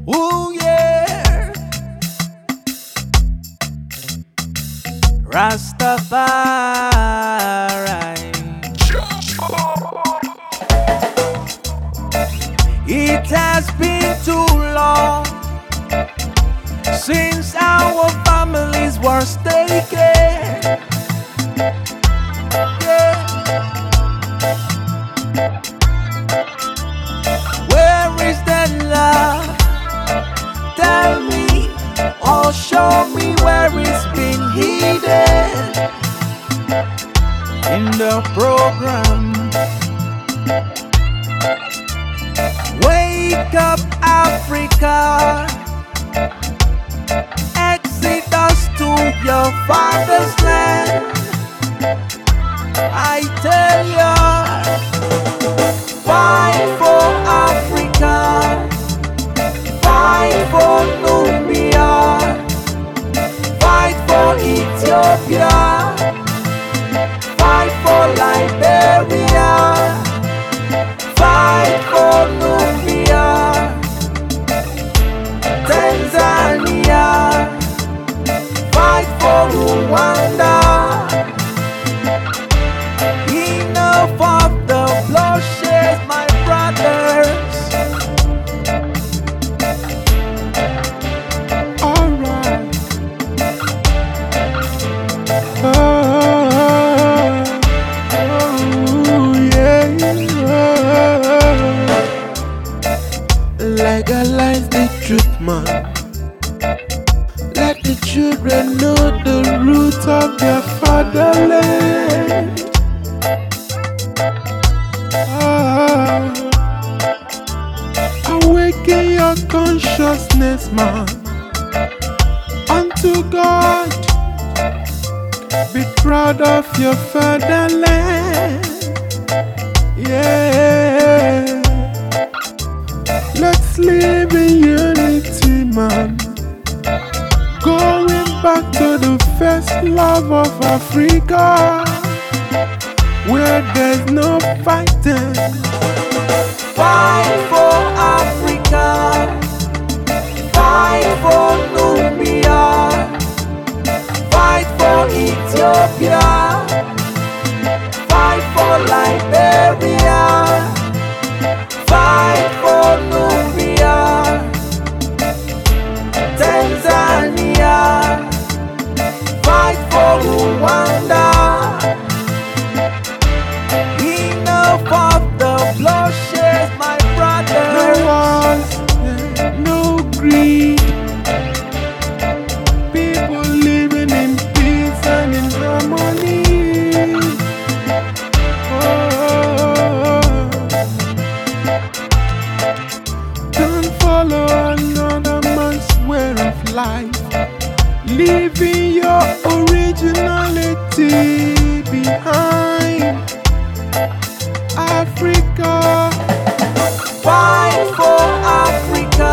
Ooh, yeah. Rastafari. It has been too long since our families were taken. Yeah. Where is that love? Tell me or show me where it's been hidden in the program. Wake up, Africa. Exodus to your father's land. I tell ya, fight for Africa, fight for Nubia, fight for Ethiopia, fight for Liberia, fight for Nubia, Tanzania, fight for Rwanda. Enough of the bloodshed, my brothers. Alright. Yeah. Legalize the truth, man. Let the children know the roots of their fatherland. Awaken your consciousness, man, unto God. Be proud of your fatherland. Yeah. Let's live in unity, man. Going back to the first love of Africa, where there's no fighting. Fight for Africa, fight for Nubia, fight for Ethiopia, fight for Liberia, fight for Nubia, Tanzania, fight for Rwanda. Enough of the bloodshed, my brothers. No wars, no greed. People living in peace and in harmony. Don't follow another man's way of life. Leaving your originality behind. Africa, Fight for Africa,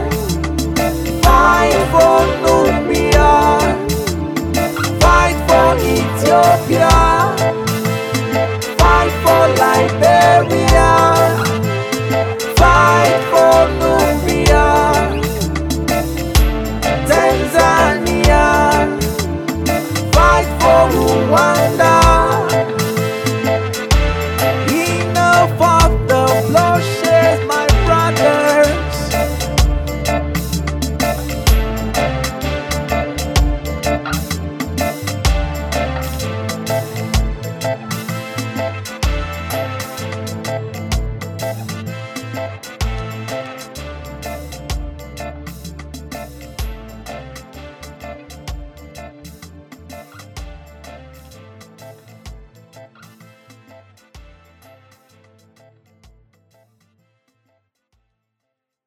fight for Nubia, fight for Ethiopia, fight for Liberia, fight for Nubia, Tanzania, fight for Rwanda. Enough of the bloodshed, my brothers.